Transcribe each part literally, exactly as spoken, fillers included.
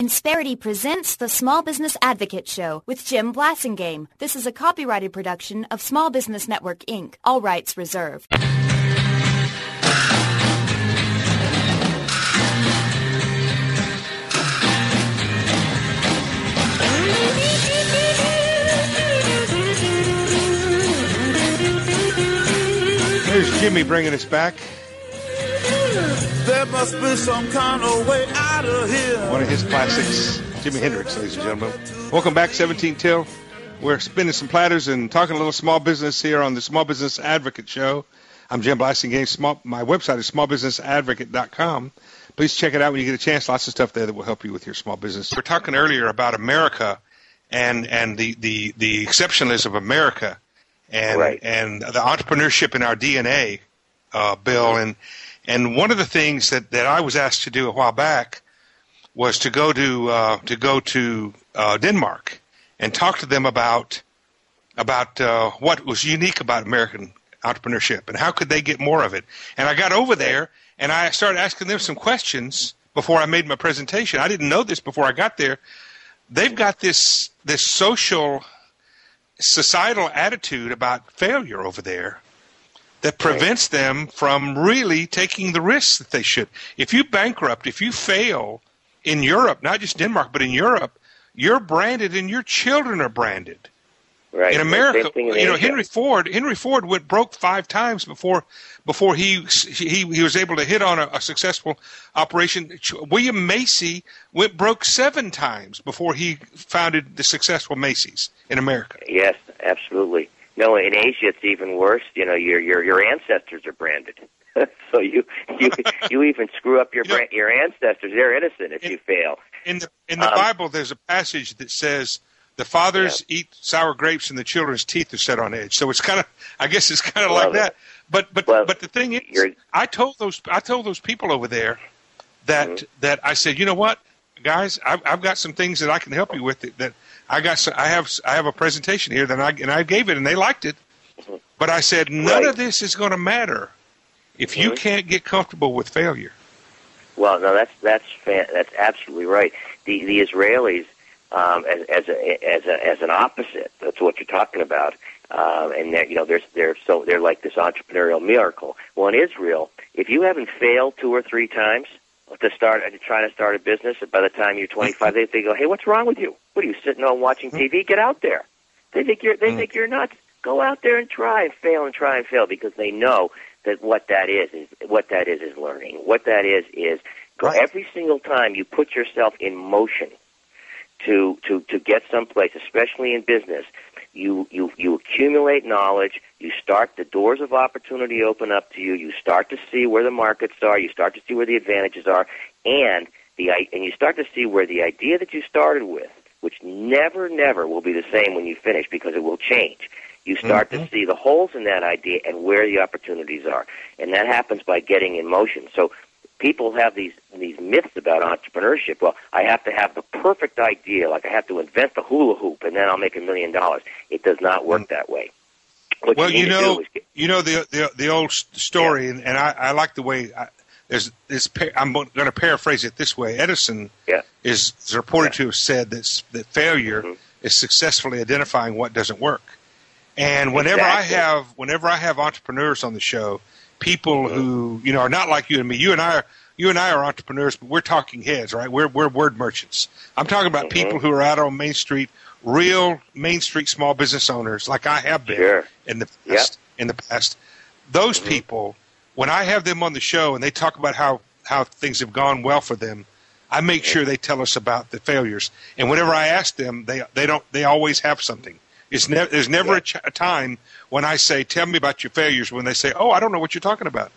Insperity presents the Small Business Advocate Show with Jim Blasingame. This is a copyrighted production of Small Business Network, Incorporated. All rights reserved. Here's Jimmy bringing us back. There must be some kind of way out of here. One of his classics, Jimi Hendrix, ladies and gentlemen. Welcome back, seventeen till. We're spinning some platters and talking a little small business here on the Small Business Advocate Show. I'm Jim Blasingame. Small, my website is small business advocate dot com. Please check it out when you get a chance. Lots of stuff there that will help you with your small business. We were talking earlier about America and and the, the, the exceptionalism of America and right. and the entrepreneurship in our D N A, uh, Bill. And And one of the things that, that I was asked to do a while back was to go to uh, to go to uh, Denmark and talk to them about about uh, what was unique about American entrepreneurship and how could they get more of it. And I got over there and I started asking them some questions before I made my presentation. I didn't know this before I got there. They've got this this social societal attitude about failure over there that prevents them from really taking the risks that they should. If you bankrupt, if you fail in Europe, not just Denmark, but in Europe, you're branded and your children are branded. Right. In America, in you know, Asia. Henry Ford, Henry Ford went broke five times before before he he, he was able to hit on a, a successful operation. William Macy went broke seven times before he founded the successful Macy's in America. Yes, absolutely. No, in Asia it's even worse. You know, your your your ancestors are branded, so you you you even screw up your you know, brand, your ancestors. They're innocent if in, you fail. In the in the um, Bible, there's a passage that says the fathers yeah. eat sour grapes and the children's teeth are set on edge. So it's kind of, I guess it's kind of like it. that. But but well, but the thing is, I told those I told those people over there that mm-hmm. that I said, you know what, guys, I've, I've got some things that I can help you with that. that I got. I have. I have a presentation here that I and I gave it, and they liked it. But I said none right. of this is going to matter if mm-hmm. you can't get comfortable with failure. Well, no, that's that's that's absolutely right. The the Israelis, um, as as a, as a, as an opposite, that's what you're talking about. Um, and they're, you know, they're they're so they're like this entrepreneurial miracle. Well, in Israel, if you haven't failed two or three times to start to try to start a business, by the time you're twenty-five, they, they go, "Hey, what's wrong with you? What are you sitting home watching T V? Get out there." They think you're they think you're nuts. Go out there and try and fail and try and fail because they know that what that is is what that is is learning. What that is is go right. every single time you put yourself in motion to to to get someplace, especially in business. You, you you accumulate knowledge. You start the doors of opportunity open up to you. You start to see where the markets are. You start to see where the advantages are, and the and you start to see where the idea that you started with, which never never will be the same when you finish because it will change. You start mm-hmm. to see the holes in that idea and where the opportunities are, and that happens by getting in motion. So people have these these myths about entrepreneurship. Well, I have to have the perfect idea, like I have to invent the hula hoop, and then I'll make a million dollars. It does not work that way. What well, you, you know, get, you know the the, the old story, yeah. and, and I, I like the way I, there's this. I'm going to paraphrase it this way: Edison yeah. is, is reported yeah. to have said that that failure mm-hmm. is successfully identifying what doesn't work. And whenever exactly. I have whenever I have entrepreneurs on the show, people mm-hmm. who you know are not like you and me. You and I are you and I are entrepreneurs, but we're talking heads, right? We're we're word merchants. I'm talking about mm-hmm. people who are out on Main Street, real Main Street small business owners, like I have been sure. in the past. Yep. In the past, those mm-hmm. people, when I have them on the show and they talk about how how things have gone well for them, I make mm-hmm. sure they tell us about the failures. And whenever I ask them, they they don't they always have something. It's ne- there's never yeah. a, ch- a time when I say, "Tell me about your failures." When they say, "Oh, I don't know what you're talking about."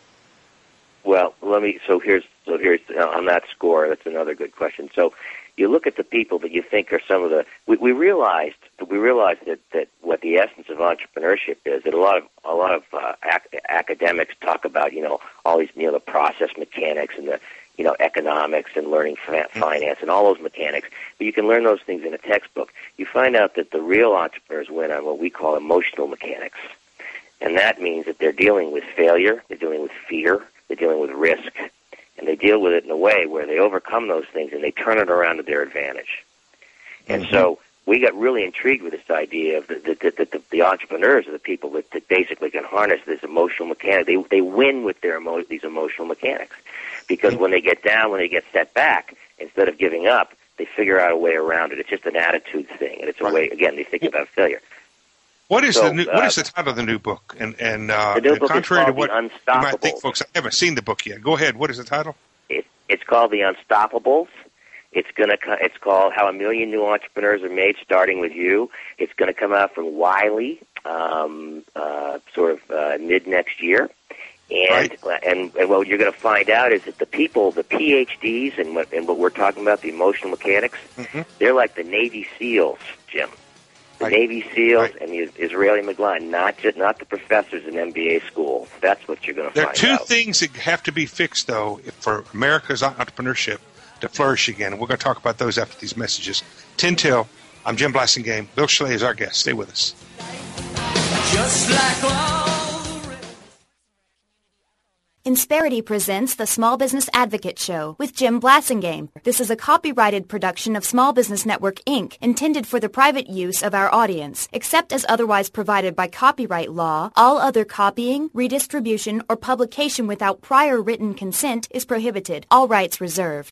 Well, let me. So here's so here's uh, on that score. That's another good question. So you look at the people that you think are some of the. We, we realized that we realized that, that what the essence of entrepreneurship is. That a lot of a lot of uh, ac- academics talk about. You know, all these you know the process mechanics and the you know economics and learning finance and all those mechanics. But you can learn those things in a textbook. You find out that the real entrepreneurs win on what we call emotional mechanics, and that means that they're dealing with failure. They're dealing with fear. They're dealing with risk. and they deal with it in a way where they overcome those things and they turn it around to their advantage. And mm-hmm. so we got really intrigued with this idea of the, the, the, the, the entrepreneurs are the people that, that basically can harness this emotional mechanic. They, they win with their emo- these emotional mechanics because when they get down, when they get set back, instead of giving up, they figure out a way around it. It's just an attitude thing, and it's a right. way, again, they think about failure. What is so, the new, uh, what is the title of the new book? And and uh, the new book contrary is to called what The Unstoppables. you might think, folks, I haven't seen the book yet. Go ahead. What is the title? It, it's called The Unstoppables. It's gonna. It's called How a Million New Entrepreneurs Are Made, Starting with You. It's going to come out from Wiley, um, uh, sort of uh, mid next year. And, right. and and what you're going to find out is that the people, the P H Ds, and what and what we're talking about, the emotional mechanics, mm-hmm. they're like the Navy SEALs, Jim. The right. Navy SEALs right. and the Israeli McGlone, not just not the professors in M B A school. That's what you're going to find out. There are two things that have to be fixed, though, for America's entrepreneurship to flourish again. And we're going to talk about those after these messages. ten till, I'm Jim Blasingame. Bill Schley is our guest. Stay with us. Just like all Insperity presents the Small Business Advocate Show with Jim Blasingame. This is a copyrighted production of Small Business Network, Incorporated, intended for the private use of our audience. Except as otherwise provided by copyright law, all other copying, redistribution, or publication without prior written consent is prohibited. All rights reserved.